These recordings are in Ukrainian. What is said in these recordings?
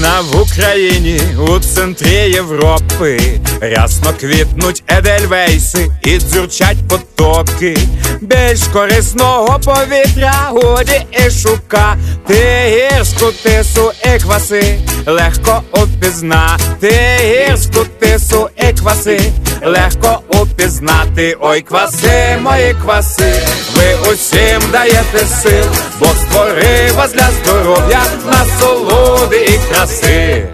Весна в Україні, у центрі Європи, рясно квітнуть едельвейси і дзюрчать потоки. Більш корисного повітря годі і шукати. Гірську тису і кваси легко упізнати. Гірську тису і кваси легко упізнати. Ой, кваси, мої кваси, ви усім даєте сил, Бог створив вас для здоров'я, насолоди і краси.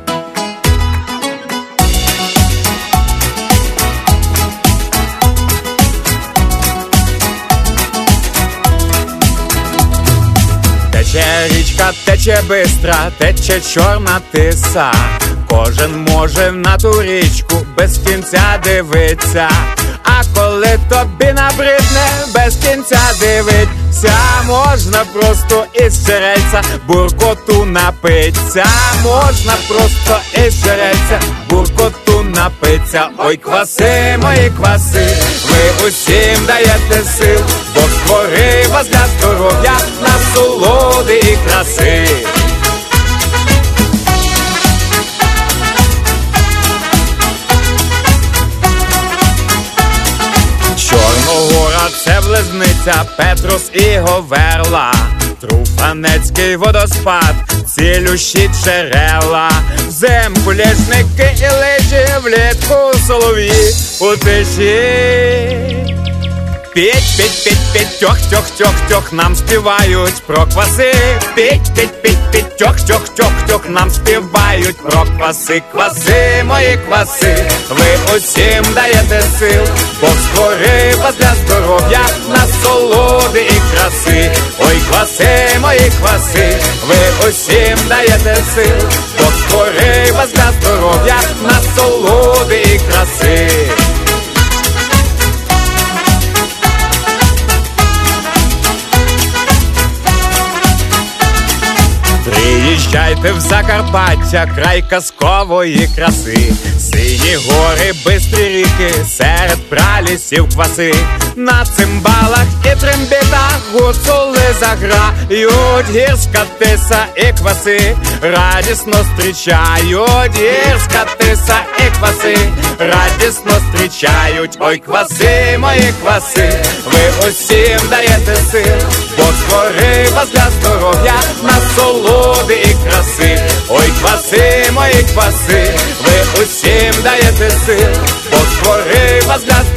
Тече річка, тече бистра, тече чорна тиса. Кожен може на ту річку без кінця дивиться. А коли тобі набридне без кінця дивиться, можна просто із черельця буркоту напиться. Можна просто із черельця буркоту напиться. Ой, кваси, мої кваси, ви усім даєте сил, Бог створив вас для здоров'я, насолоди і краси. Чорногора – це Близниця, Петрус і Говерла, Труфанецький водоспад, цілющі джерела. Взимку ліжники і лижі, влітку солов'ї у тиші. Піть, піть, піть, піть, тьох, тьох, тьох, тьох, нам співають про кваси. Піть, піть, піть, піть, тьох, тьох, тьох, тьох, нам співають про кваси. Кваси, мої кваси, ви усім даєте сил, Бог створив вас для здоров'я, насолоди і краси. Ой, кваси, мої кваси, ви усім даєте сил, Бог створив вас для здоров'я, насолоди і краси. Приїжджайте в Закарпаття, край казкової краси. Сині гори, бистрі ріки, серед пралісів кваси. На цимбалах і трембітах гуцули заграють. Гірська тиса і кваси радісно зустрічають. Гірська тиса і кваси радісно зустрічають. Ой, кваси, мої кваси, ви усім даєте сил, Бог створив вас для здоров'я, насолоди і краси. Ой, кваси, мої кваси, ви усім даєте сил, Бог створив вас для здоров'я,